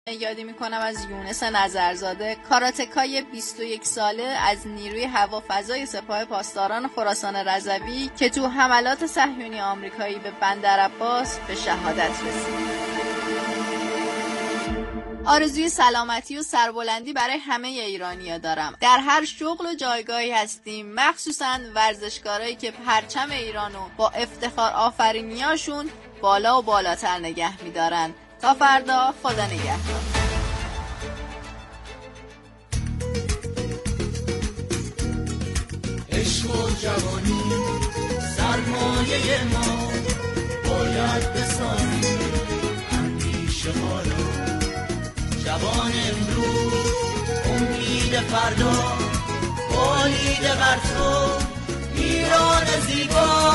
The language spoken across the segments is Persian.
یادی میکنم از یونس نظرزاده، کاراتکای 21 ساله از نیروی هوافضای سپاه پاسداران خراسان رضوی که تو حملات صهیونی آمریکایی به بندرعباس به شهادت رسید. آرزوی سلامتی و سربلندی برای همه ایرانی‌ها دارم. در هر شغل و جایگاهی هستیم، مخصوصاً ورزشکارایی که پرچم ایرانو با افتخار آفرینیاشون بالا و بالاتر نگه می‌دارن. تا فردا، خدا نگهدار. عشق و جوانی سرمایه ما، باید بسازیم اندیشه ما را. جوان امروز امید فردا، بالیده بر تو ایران زیبا.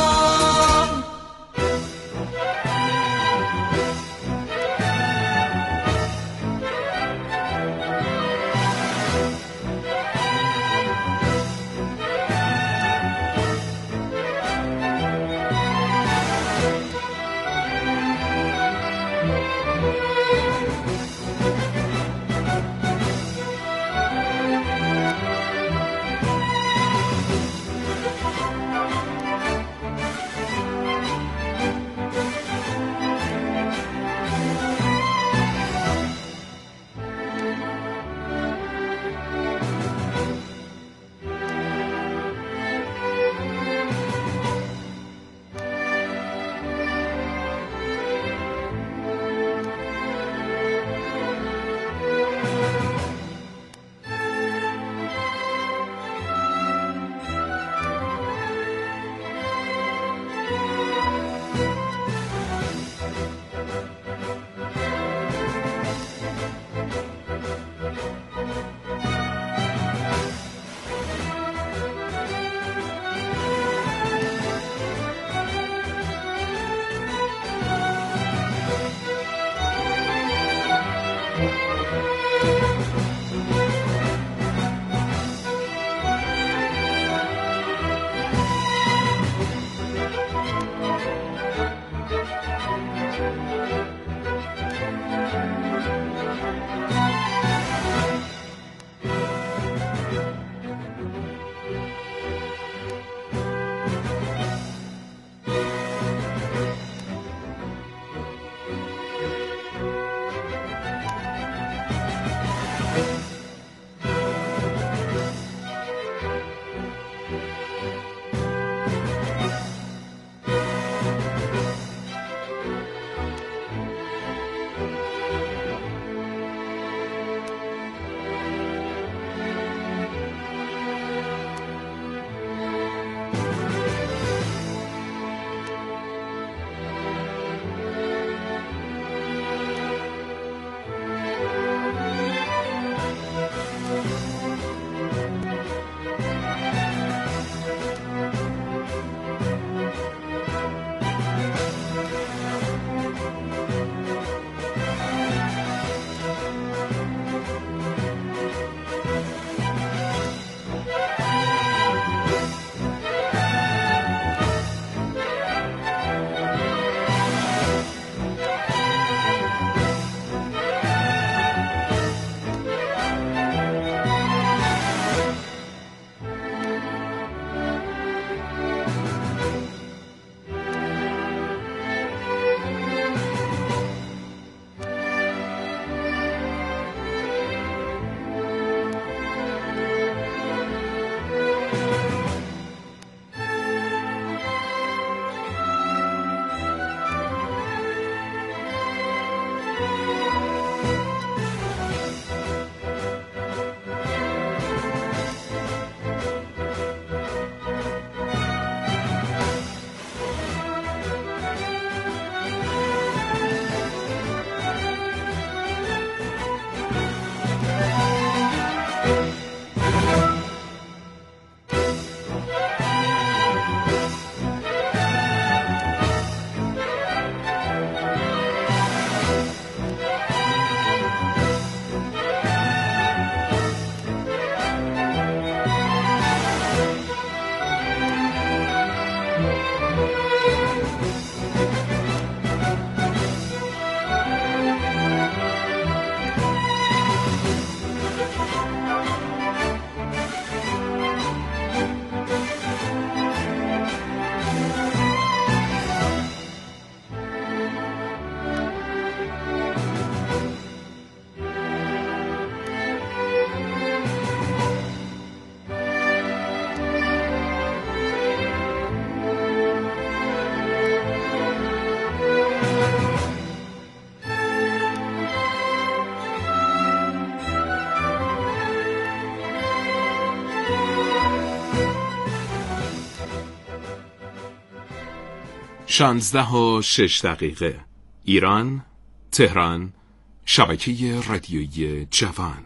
16:06 ایران، تهران، شبکه رادیویی جوان.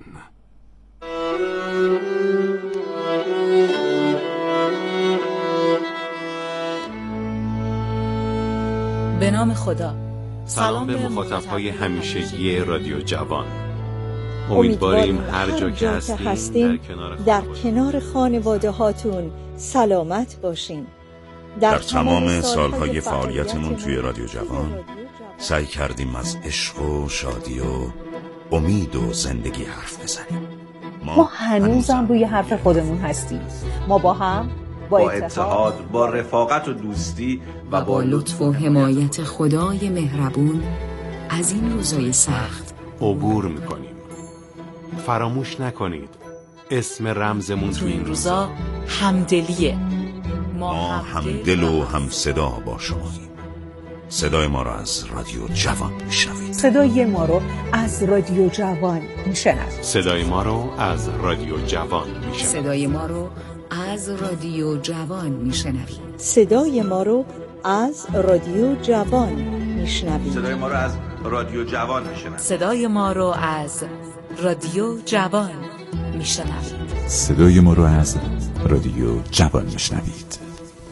به نام خدا. سلام به مخاطب‌های همیشگی رادیو جوان. امیدواریم هر جا که هستین در کنار خانواده هاتون سلامت باشین. در تمام سالهای فعالیتمون توی رادیو جوان سعی کردیم از عشق و شادی و امید و زندگی حرف بزنیم. ما هنوزم روی حرف خودمون هستیم. ما با هم، با اتحاد، با رفاقت و دوستی و با لطف و حمایت خدای مهربون از این روزای سخت عبور میکنیم. فراموش نکنید اسم رمزمون تو این روزا همدلیه. ما همدل و هم صدا با شماییم. صدای ما رو از رادیو جوان میشنوید. صدای ما رو از رادیو جوان میشنوید. صدای ما رو از رادیو جوان میشنوید. صدای ما رو از رادیو جوان میشنوید. صدای ما رو از رادیو جوان میشنوید. صدای ما رو از رادیو جوان میشنوید. صدای ما رو از رادیو جوان میشنوید. صدای ما رو از رادیو جوان میشنوید.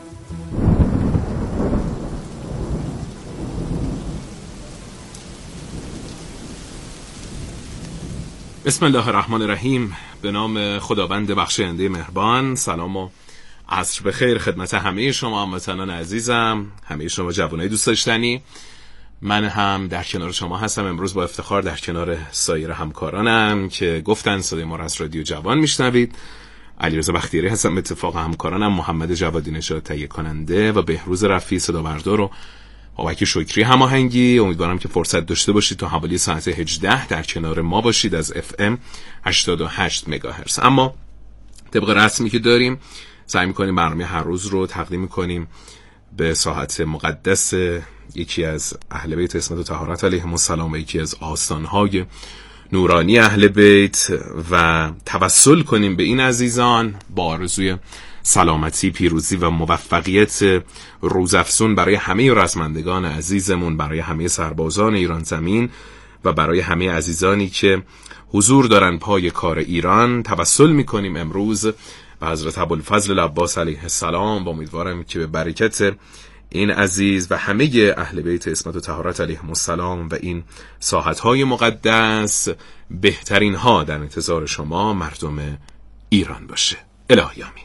بسم الله الرحمن الرحیم. به نام خداوند بخشاینده مهربان. سلام و عصر بخیر خدمت همه شما هموطنان عزیزم، همه شما جوانای دوست داشتنی. من هم در کنار شما هستم امروز با افتخار در کنار سایر همکارانم که گفتن صدای ما را از رادیو جوان میشنوید. علیرضا بختیاری هستم، اتفاق همکارانم محمد جوادی نژاد تهیه کننده و بهروز رفیعی صدا بردار و بابک شکری هماهنگی. امیدوارم که فرصت داشته باشید تا حوالی ساعت 18 در کنار ما باشید از FM 88 مگاهرتز. اما طبق رسمی که داریم سعی می‌کنیم برنامه هر روز رو تقدیم می‌کنیم به ساحت مقدس یکی از اهل بیت عصمت و طهارت علیهم السلام و یکی از آستان‌های نورانی اهل بیت و توسل کنیم به این عزیزان با آرزوی سلامتی، پیروزی و موفقیت روزافزون برای همه رزمندگان عزیزمون، برای همه سربازان ایران زمین و برای همه عزیزانی که حضور دارن پای کار ایران. توسل میکنیم امروز به حضرت ابوالفضل العباس علیه السلام و امیدوارم که به برکت این عزیز و همه اهل بیت عصمت و طهارت علیهم السلام و این ساحت‌های مقدس بهترین ها در انتظار شما مردم ایران باشه. الهی آمین.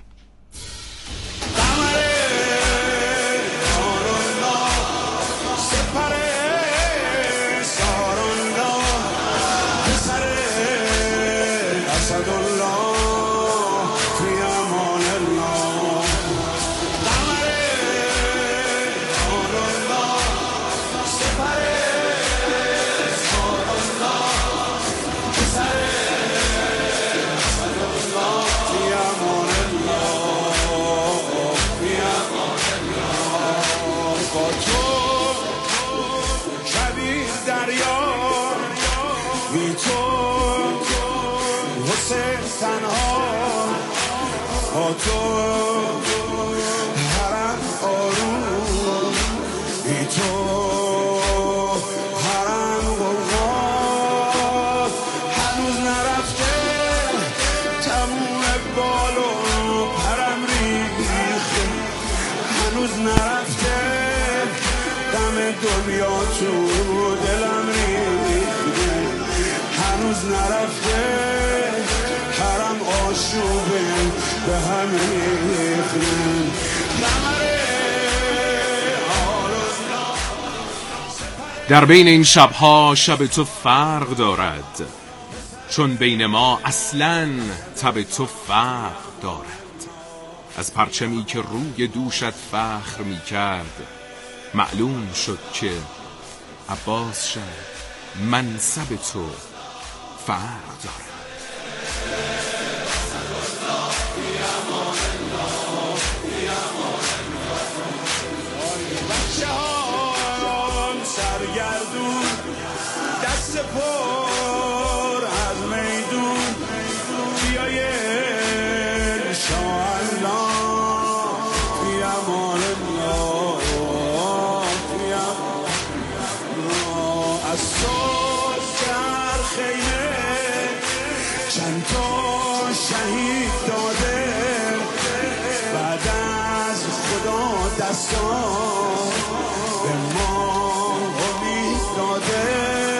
در بین این شبها شب تو فرق دارد، چون بین ما اصلاً تب تو فرق دارد. از پرچمی که روی دوشت فخر می کرد معلوم شد که عباس شه منصب تو فرق دارد. سرگردون دست پر از میدون بیای انشاءالله بی امان الله چند تا شهید داده بعد از خدا دستا به ما امید داده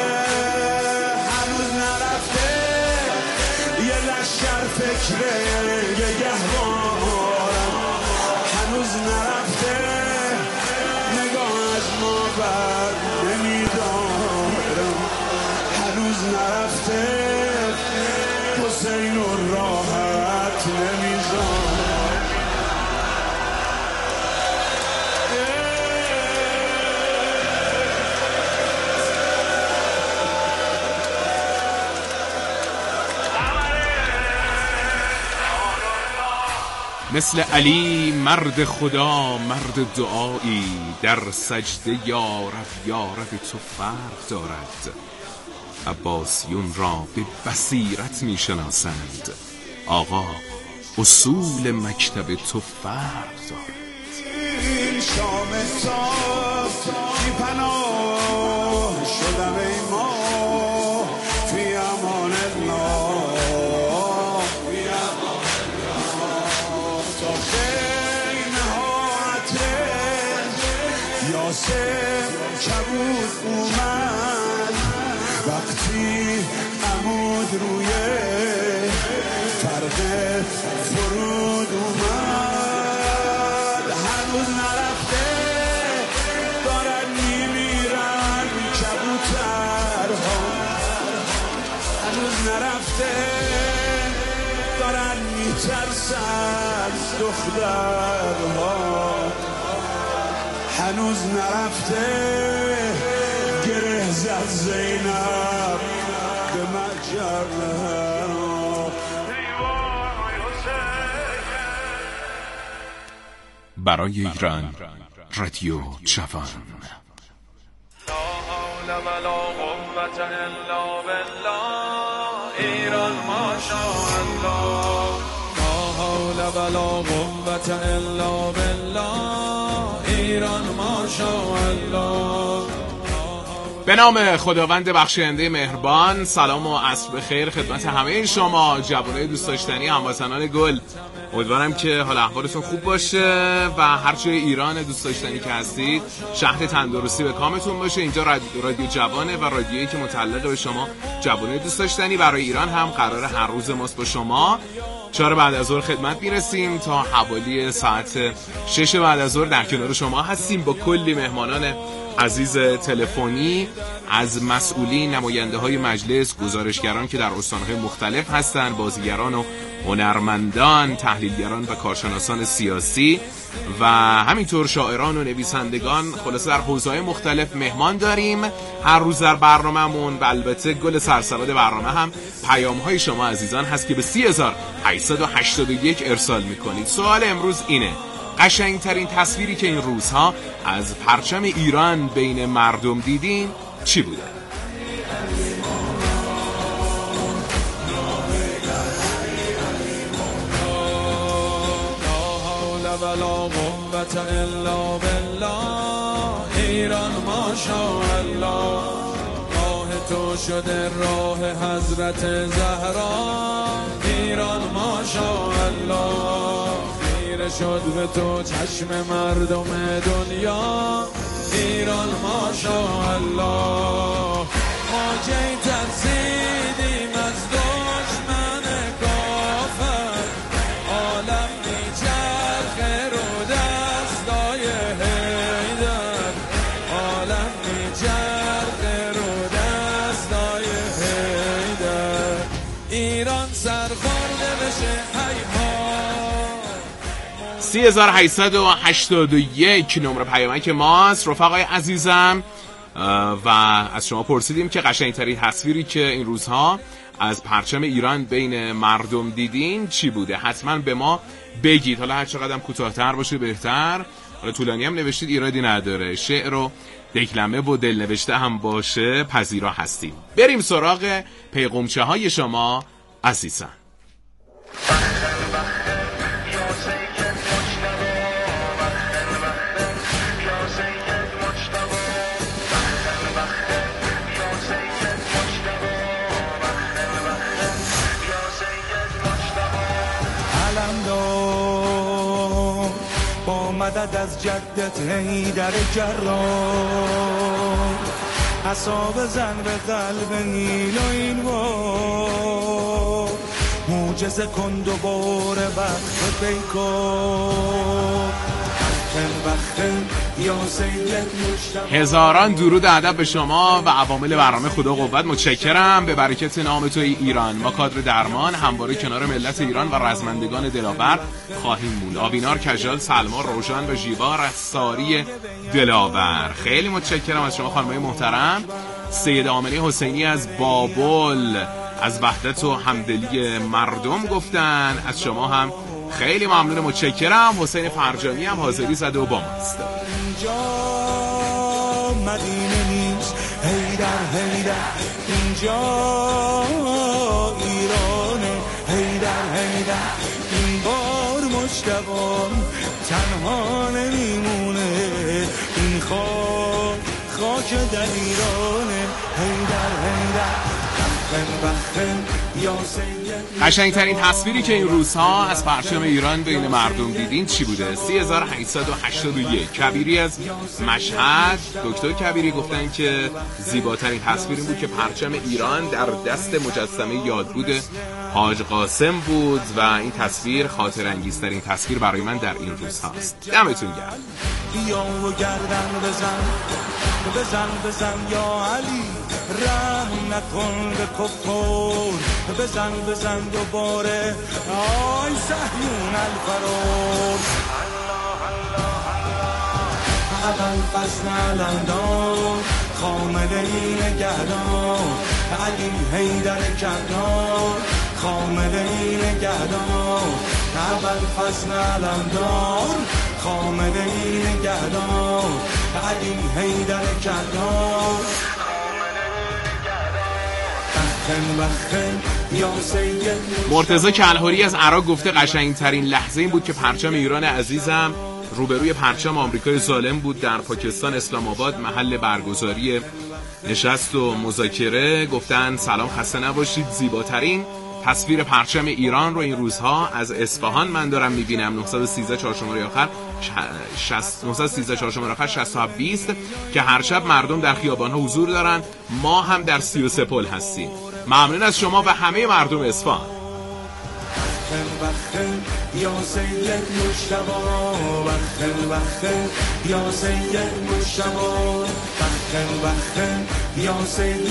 هنوز نرفته یه لشکر فکره یه گهوارم هنوز نرفته نگاه از ما بر نمیدارم هنوز نرفته حسین و راحت نمیزارم مثل علی مرد خدا مرد دعایی در سجده یارب تو فرق دارد عباسیون را به بصیرت می شناسند آقا اصول مکتب تو فرق دارد این شام صاف بی پناه شدم ای ما فی امان الله تا خیمه ها عطر یاسر کبود اومد وقتی عمود روی فرق فرود اومد هنوز نرفته دارن میمیرن کبوترها هنوز نرفته دارن میترسن دخترها هنوز نرفته گره زد زینب به مجرها برای ایران رادیو جوان لا حول ولا قوة الا بالله ایران ماشاءالله لا حول ولا قوة الا بالله ایران ماشاءالله به نام خداوند بخشاینده مهربان. سلام و عصر بخیر خدمت همه شما جوانای دوست داشتنی هموطنان گل. امیدوارم که حال احوالتون خوب باشه و هر جای ایران دوست داشتنی که هستید شهر تندرستی به کامتون باشه. اینجا رادیو جوانه و رادیویی که متعلق به شما جوانای دوست داشتنی برای ایران هم قرار هر روز ماست با شما 4 بعد از ظهر خدمت میرسیم تا حوالی ساعت 6 بعد از ظهر در کنار شما هستیم با کلی مهمانان عزیز تلفنی از مسئولین، نماینده های مجلس، گزارشگران که در استانهای مختلف هستند، بازیگران و هنرمندان، تحلیلگران و کارشناسان سیاسی و همینطور شاعران و نویسندگان. خلاصه در حوزه‌های مختلف مهمان داریم هر روز در برنامه‌مون و البته گل سرسبد برنامه هم پیام‌های شما عزیزان هست که به 30881 ارسال می‌کنید. سوال امروز اینه: قشنگترین تصویری که این روزها از پرچم ایران بین مردم دیدین چی بوده؟ ولا قوة الا بالله ایران ماشاءالله راه تو شده راه حضرت زهرا ایران ماشاءالله خیره شد به تو چشم مردم دنیا ایران ماشاءالله ما کی ترسیدیم از دشمن کافر عالم میچرخه رو دستای حیدر عالم میچرخه رو دستای حیدر ایران سرخورده بشه حیها 3881 نمره پیامک ماست رفقای عزیزم و از شما پرسیدیم که قشنگترین تصویری که این روزها از پرچم ایران بین مردم دیدین چی بوده؟ حتما به ما بگید. حالا هر چقدر کوتاه‌تر باشه بهتر، حالا طولانی هم نوشتید ایرادی نداره، شعر و دکلمه و دل نوشته هم باشه پذیرا هستیم. بریم سراغ پیغامچه های شما عزیزان. مدد از جدت حیدر جرار عصا بزن به قلب نیل و این بار معجزه کن دوباره وقت پیکار هزاران درود ادب به شما و عوامل برنامه خدا قوت. متشکرم. به برکت نام توی ایران ما کادر درمان همواره کنار ملت ایران و رزمندگان دلاور خواهیم موند. آوینار، کژال، سلما، روشن و ژیوا رساری دلاور. خیلی متشکرم از شما خانم‌های محترم. سید آمنه حسینی از بابل از وحدت و همدلی مردم گفتن. از شما هم خیلی ممنون، متشکرم. حسین فرجانی هم حاضری زده و با ماست. اینجا مدینه نیست حیدر حیدر، اینجا ایرانه حیدر حیدر. این بار مجتبی تنها نمیمونه، این خاک در ایرانه حیدر حیدر. قشنگترین تصویری که این روزها از پرچم ایران بین مردم دیدین چی بوده؟ 3881. کبیری از مشهد، دکتر کبیری گفتن که زیباترین تصویری بود که پرچم ایران در دست مجسمه یادبود حاج قاسم بود و این تصویر خاطر انگیزترین تصویر برای من در این روزهاست. دمتون گرم. بیا و گردن بزن یا علی، رحم نکن به کفار، بزن دوباره آی صهیون الفرار. اول فصل علندار خامده ای نگهدار، علی حیدر کردار خامده ای نگهدار. اول فصل علندار خامده ای نگهدار، علی حیدر کردار. مرتضی کلهری از عراق گفته قشنگترین لحظه این بود که پرچم ایران عزیزم روبروی پرچم آمریکای ظالم بود در پاکستان اسلام آباد، محل برگزاری نشست و مذاکره. گفتن سلام، خسته نباشید. زیباترین تصویر پرچم ایران رو این روزها از اصفهان من دارم میبینم. 913 چهارشنبه آخر 6720 که هر شب مردم در خیابان‌ها حضور دارن. ما هم در 33 پل هستیم. ممنون از شما و همه مردم اصفهان. یا سید مجتبی یا سید مجتبی یا سید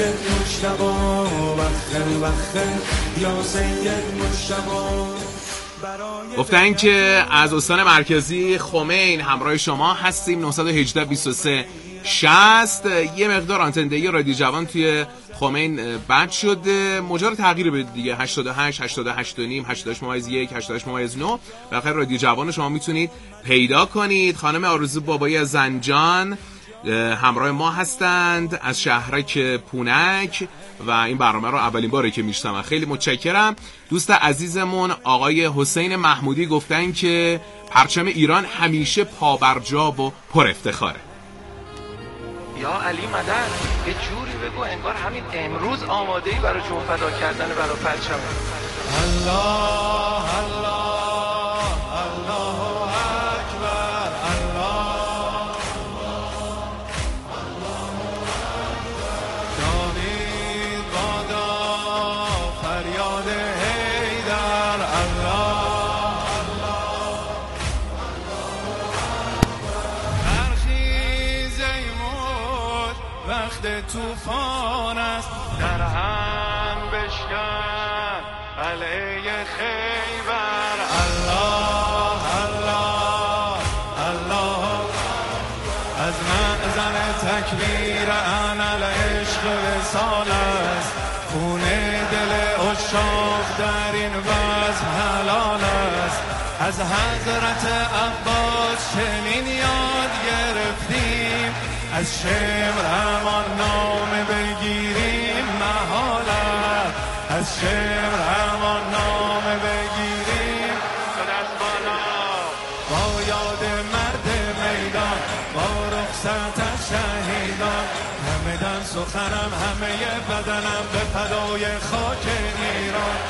مجتبی یا سید مجتبی. گفتن که از استان مرکزی خمین همراه شما هستیم. 918 23 60. یه مقدار آنتندهی رادیو جوان توی خمین بد شده، مجال تغییر بدید دیگه. 88 88 و نیم 88.1 88.9 بالاخره رادیو جوان شما میتونید پیدا کنید. خانم آرزو بابایی از زنجان همراه ما هستند از شهرک پونک و این برنامه رو اولین باره که میشنوم. خیلی متشکرم. دوست عزیزمون آقای حسین محمودی گفتن که پرچم ایران همیشه پابرجا و پر افتخاره. یا علی مدد، یه جوری بگو انگار همین امروز آماده‌ای برای جون فدا کردن برای پرچم. الله الله الله اکبر، الله جاوید بادا فریاد حیدر، الله برخیز ای موج وقت طوفان است، در هم بشکن علیه خیبر. الله الله الله از معزن تکبیر انال عشق وصال است، خون دل عشاق در این وضع حلال است. از حضرت عباس چنین یاد گرفتیم، از شمر همان نام بگیریم محال است، از شمر همان نام بگیریم. دست بالا با یاد مرد میدان، با رخصت از شهیدان، همه دن سخنم همه بدنم به فدای خاک ایران. و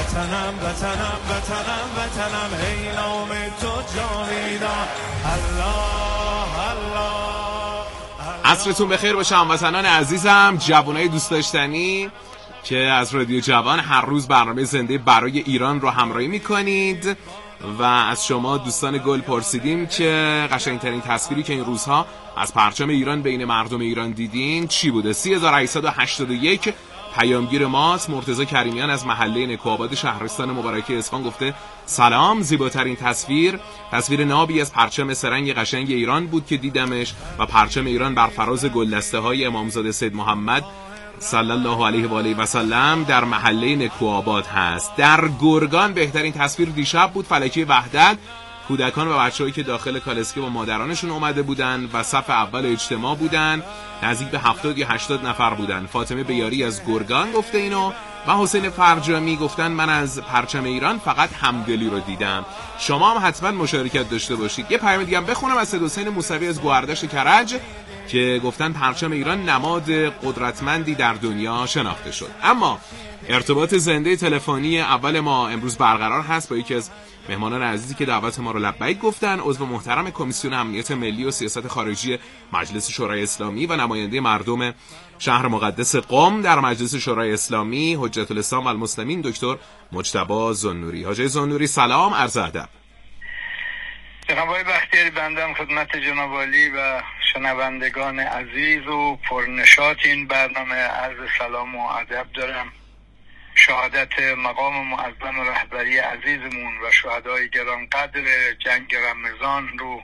وطنم وطنم وطنم وطنم ای نام تو جاویدان الله الله. عصرتون بخیر باشه هموطنان عزیزم، جوانای دوست داشتنی که از رادیو جوان هر روز برنامه زنده برای ایران رو همراهی میکنید و از شما دوستان گل پرسیدیم که قشنگترین تصویری که این روزها از پرچم ایران بین مردم ایران دیدین چی بوده. 3881 پیامگیر ماست. مرتضی کریمیان از محله نکوآباد شهرستان مبارکه اصفهان گفته سلام، زیباترین تصویر نابی از پرچم سرنگ قشنگ ایران بود که دیدمش و پرچم ایران بر فراز گلدسته های امامزاده سید محمد صلی الله علیه و آله و سلم در محله نکوآباد هست. در گرگان بهترین تصویر دیشب بود، فلکه وحدت، کودکان و بچه‌هایی که داخل کالسکه با مادرانشون اومده بودن و صف اول اجتماع بودن، نزدیک به 70 یا 80 نفر بودن. فاطمه بیاری از گرگان گفته اینو و حسین فرجامی گفتن من از پرچم ایران فقط همدلی رو دیدم. شما هم حتما مشارکت داشته باشید. یه پیام دیگه هم بخونم از سید حسین موسوی از گوهردشت کرج که گفتن پرچم ایران نماد قدرتمندی در دنیا شناخته شد. اما ارتباط زنده تلفنی اول ما امروز برقرار هست با یکی از مهمانان عزیزی که دعوت ما رو لبیک گفتن، عضو محترم کمیسیون امنیت ملی و سیاست خارجی مجلس شورای اسلامی و نماینده مردم شهر مقدس قم در مجلس شورای اسلامی، حجت الاسلام و المسلمین، دکتر مجتبی زنوری. حاجی زنوری سلام، عرض ادب. جناب آقای بختیاری، بندم خدمت جناب عالی و شنوندگان عزیز و پرنشاط این برنامه عرض سلام و ادب دارم. شهادت مقام معظم رهبری عزیزمون و شهدای گرانقدر جنگ رمضان رو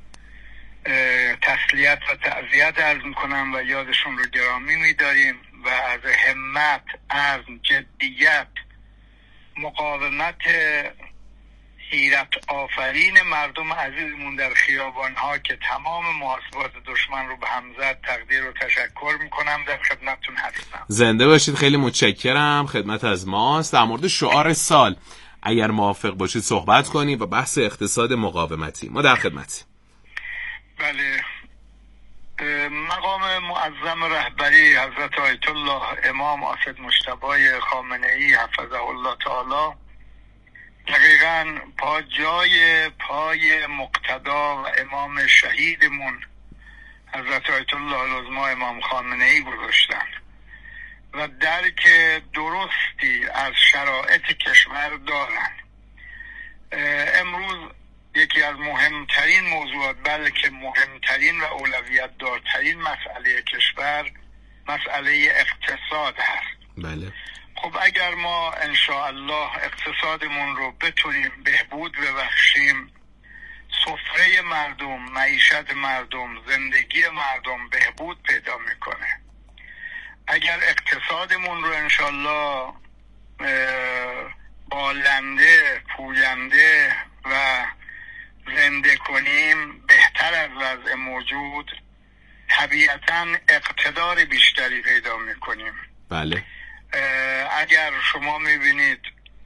تسلیت و تعزیت عرض میکنم و یادشون رو گرامی میداریم و از همت، عزم، جدیت، مقاومت حیرت آفرین مردم عزیزمون در خیابان‌ها که تمام محاسبات دشمن رو به هم زد تقدیر و تشکر میکنم. در خدمتتون هستم. زنده باشید، خیلی متشکرم. خدمت از ماست. در مورد شعار سال اگر موافق باشید صحبت کنیم و بحث اقتصاد مقاومتی. ما در خدمتیم. بله، مقام معظم رهبری حضرت آیت الله امام آصد مجتبی خامنه‌ای حفظه الله تعالی دقیقاً پای مقتدا و امام شهیدمون حضرت آیت الله العظما امام خامنه‌ای گذاشتن و درک درستی از شرایط کشور دارن. امروز یکی از مهمترین موضوعات، بلکه مهمترین و اولویت دارترین مسئله کشور مسئله اقتصاد هست. بله. خب اگر ما انشاءالله اقتصادمون رو بتونیم بهبود ببخشیم، سفره مردم، معیشت مردم، زندگی مردم بهبود پیدا میکنه. اگر اقتصادمون رو انشاءالله بالنده، پوینده و زنده کنیم، بهتر از وضع موجود، طبیعتاً اقتدار بیشتری پیدا میکنیم. بله. اگر شما میبینید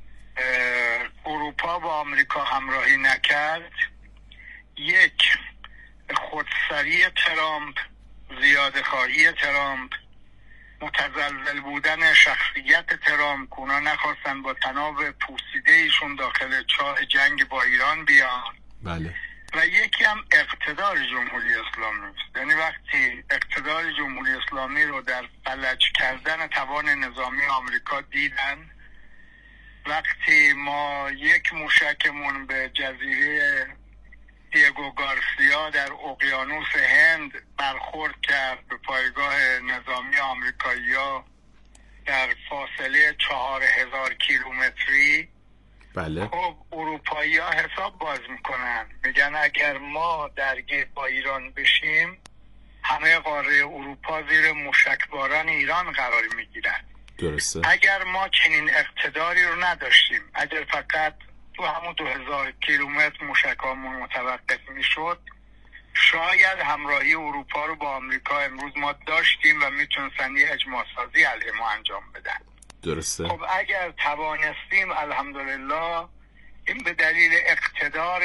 اروپا با آمریکا همراهی نکرد، یک، خودسری ترامپ، زیادخواهی ترامپ، متزلزل بودن شخصیت ترامپ، اونا نخواستن با تناب پوسیده ایشون داخل چاه جنگ با ایران بیان. بله. و یکی هم اقتدار جمهوری اسلامی است. یعنی وقتی اقتدار جمهوری اسلامی رو در فلج کردن توان نظامی آمریکا دیدن، وقتی ما یک موشکمون به جزیره دیگو گارسیا در اقیانوس هند برخورد کرد به پایگاه نظامی آمریکایی‌ها در فاصله 4000 کیلومتری، بله. خب اروپایی ها حساب باز میکنن، میگن اگر ما درگیر با ایران بشیم همه قاره اروپا زیر موشکباران ایران قرار میگیرن. درسته. اگر ما چنین اقتداری رو نداشتیم، اگر فقط تو همون 2000 کیلومتر موشکامون متوقف میشد، شاید همراهی اروپا رو با آمریکا امروز ما داشتیم و میتونستن یه اجماع سازی علیه ما انجام بدن. درسته. خب اگر توانستیم الحمدلله، این به دلیل اقتدار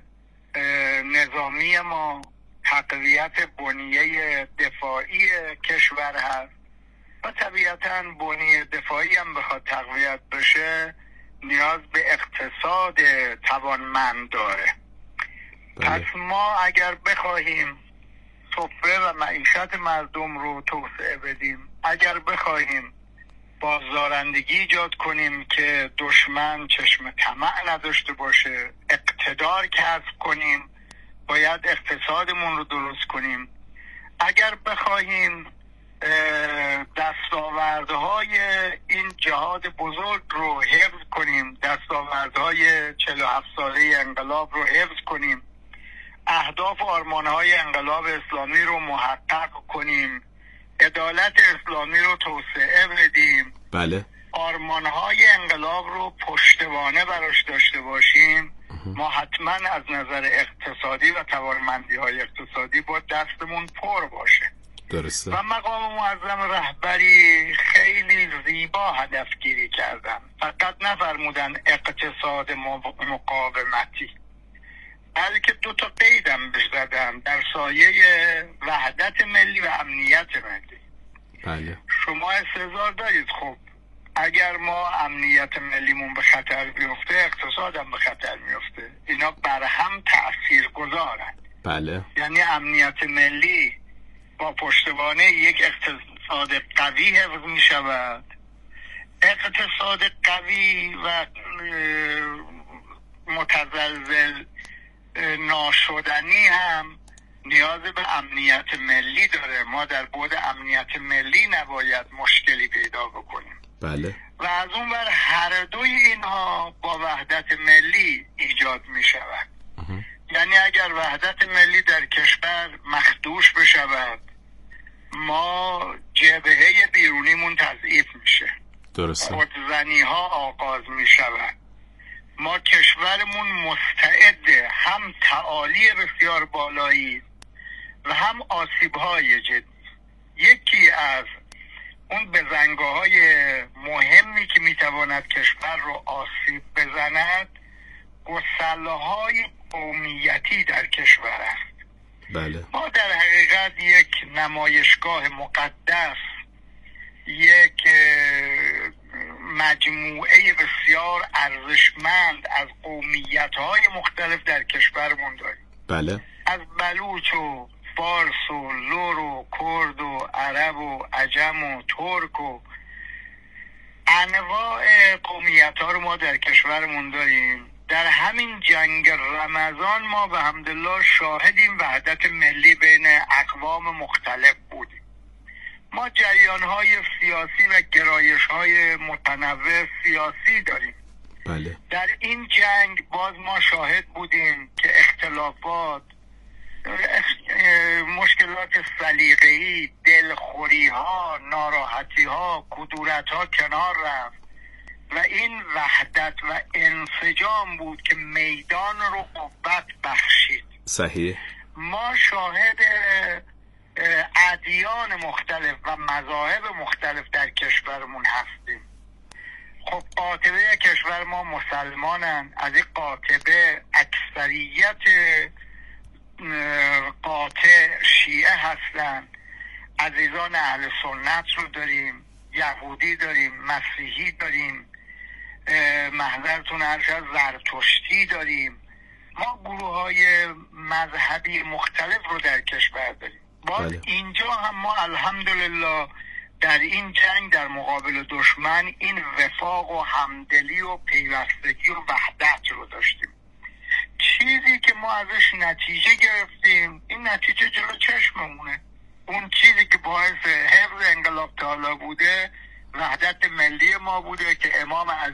نظامی ما، تقویت بنیه دفاعی کشور هست و طبیعتاً بنیه دفاعی هم بخواد تقویت بشه نیاز به اقتصاد توانمند داره. پس ما اگر بخواهیم سفره و معیشت مردم رو توسعه بدیم، اگر بخواهیم بازدارندگی ایجاد کنیم که دشمن چشم طمع نداشته باشه، اقتدار کسب کنیم، باید اقتصادمون رو درست کنیم. اگر بخواهیم دستاوردهای این جهاد بزرگ رو حفظ کنیم، دستاوردهای 47 ساله انقلاب رو حفظ کنیم، اهداف و آرمانهای انقلاب اسلامی رو محقق کنیم، عدالت اسلامی رو توسعه بدیم، بله، آرمانهای انقلاب رو پشتوانه براش داشته باشیم، ما حتما از نظر اقتصادی و توانمندی‌های اقتصادی با دستمون پر باشه. درسته. و مقام معظم رهبری خیلی زیبا هدفگیری کردن، فقط نفرمودن اقتصاد مقاومتی، بلکه 2 تا قیدم بزدن در سایه وحدت ملی و امنیت ملی. بله. شما استحضار دارید خب اگر ما امنیت ملیمون به خطر بیفته، اقتصادم به خطر میفته. اینا بر هم تأثیر گذارن. بله. یعنی امنیت ملی با پشتوانه یک اقتصاد قوی حفظ می شود. اقتصاد قوی و متزلزل ناشدنی هم نیاز به امنیت ملی داره. ما در بعد امنیت ملی نباید مشکلی پیدا بکنیم. بله. و از اون ور هر دوی اینها با وحدت ملی ایجاد می شود. یعنی اگر وحدت ملی در کشور مخدوش بشود، ما جبهه بیرونیمون تضعیف میشه، درسته، خودزنی ها آغاز می شود، ما کشورمون مستعد هم تعالی بسیار بالایی و هم آسیب های جدی. یکی از اون بزنگاه‌های مهمی که میتواند کشور رو آسیب بزند گسله‌های قومیتی در کشور است. بله. ما در حقیقت یک نمایشگاه مقدس، یک مجموعه بسیار ارزشمند از قومیت‌های مختلف در کشورمون داریم. بله. از بلوچ و فارس و لور و کرد و عرب و عجم و ترک و انواع قومیت‌ها رو ما در کشورمون داریم. در همین جنگ رمضان ما به حمدالله شاهدیم وحدت ملی بین اقوام مختلف بودیم. ما جریان‌های سیاسی و گرایش‌های متنوع سیاسی داریم. بله. در این جنگ باز ما شاهد بودیم که اختلافات، مشکلات سلیقه‌ای، دلخوری‌ها، ناراحتی‌ها، کدورت‌ها کنار رفت و این وحدت و انسجام بود که میدان رو قوت بخشید. صحیح. ما شاهد ادیان مختلف و مذاهب مختلف در کشورمون هستیم. خب قاطبه کشور ما مسلمانن، از این قاطبه اکثریت قاطع شیعه هستن. عزیزان اهل سنت رو داریم، یهودی داریم، مسیحی داریم، محضرتون ارشد زرتشتی داریم. ما گروه های مذهبی مختلف رو در کشور داریم. باز اینجا هم ما الحمدلله در این جنگ در مقابل دشمن این وفاق و همدلی و پیوستگی و وحدت رو داشتیم. چیزی که ما ازش نتیجه گرفتیم، این نتیجه جلو چشممونه. اون چیزی که باعث حفظ انقلاب تا حالا بوده وحدت ملی ما بوده که امام عزیز